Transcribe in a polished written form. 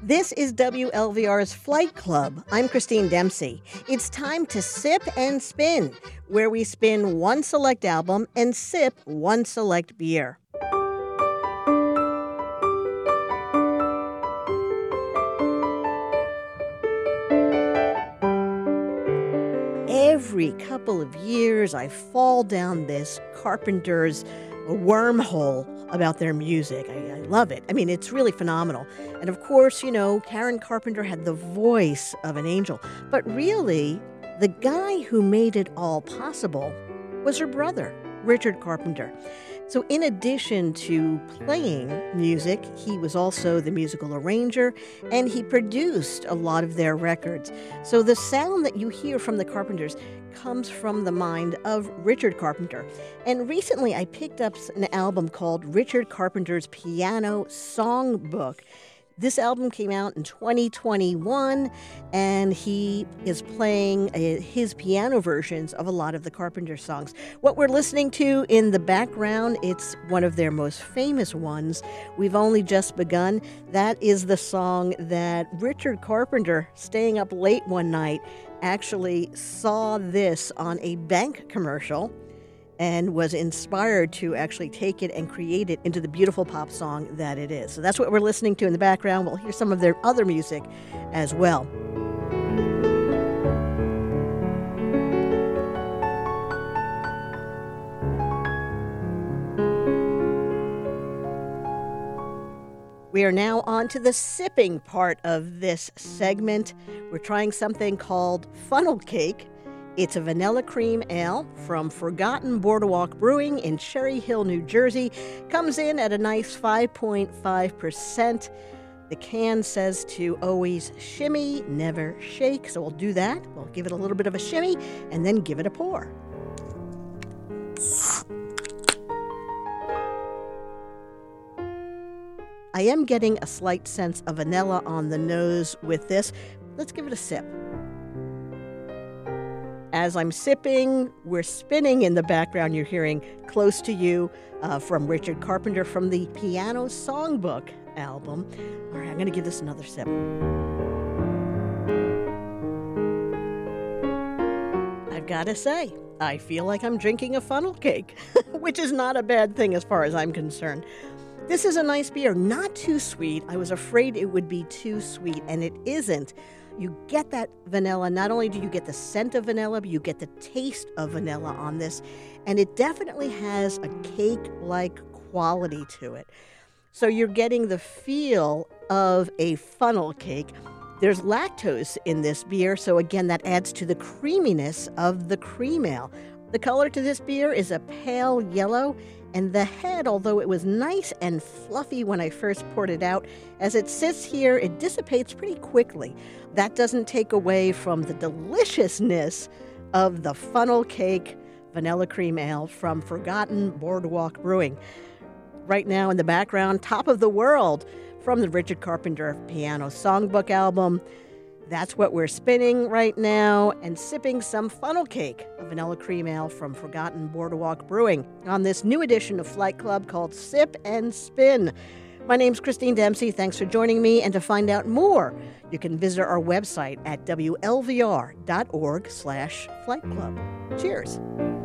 This is WLVR's Flight Club. I'm Christine Dempsey. It's time to sip and spin, where we spin one select album and sip one select beer. Every couple of years, I fall down this Carpenter's wormhole about their music. I love it. I mean, it's really phenomenal. And of course, you know, Karen Carpenter had the voice of an angel. But really, the guy who made it all possible was her brother, Richard Carpenter. So in addition to playing music, he was also the musical arranger, and he produced a lot of their records. So the sound that you hear from the Carpenters comes from the mind of Richard Carpenter. And recently I picked up an album called Richard Carpenter's Piano Songbook. This album came out in 2021, and he is playing his piano versions of a lot of the Carpenter songs. What we're listening to in the background, it's one of their most famous ones, We've Only Just Begun. That is the song that Richard Carpenter, staying up late one night, actually saw this on a bank commercial and was inspired to actually take it and create it into the beautiful pop song that it is. So that's what we're listening to in the background. We'll hear some of their other music as well. We are now on to the sipping part of this segment. We're trying something called Funnel Cake. It's a vanilla cream ale from Forgotten Boardwalk Brewing in Cherry Hill, New Jersey. Comes in at a nice 5.5%. The can says to always shimmy, never shake. So we'll do that. We'll give it a little bit of a shimmy and then give it a pour. I am getting a slight sense of vanilla on the nose with this. Let's give it a sip. As I'm sipping, we're spinning in the background. You're hearing Close to You from Richard Carpenter from the Piano Songbook album. All right, I'm going to give this another sip. I've got to say, I feel like I'm drinking a funnel cake, which is not a bad thing as far as I'm concerned. This is a nice beer, not too sweet. I was afraid it would be too sweet, and it isn't. You get that vanilla. Not only do you get the scent of vanilla, but you get the taste of vanilla on this. And it definitely has a cake-like quality to it. So you're getting the feel of a funnel cake. There's lactose in this beer, so again, that adds to the creaminess of the cream ale. The color to this beer is a pale yellow, and the head, although it was nice and fluffy when I first poured it out, as it sits here, it dissipates pretty quickly. That doesn't take away from the deliciousness of the funnel cake vanilla cream ale from Forgotten Boardwalk Brewing. Right now in the background, Top of the World from the Richard Carpenter Piano Songbook album. That's what we're spinning right now and sipping some funnel cake, a vanilla cream ale from Forgotten Boardwalk Brewing on this new edition of Flight Club called Sip and Spin. My name's Christine Dempsey. Thanks for joining me. And to find out more, you can visit our website at WLVR.org/flightclub. Cheers.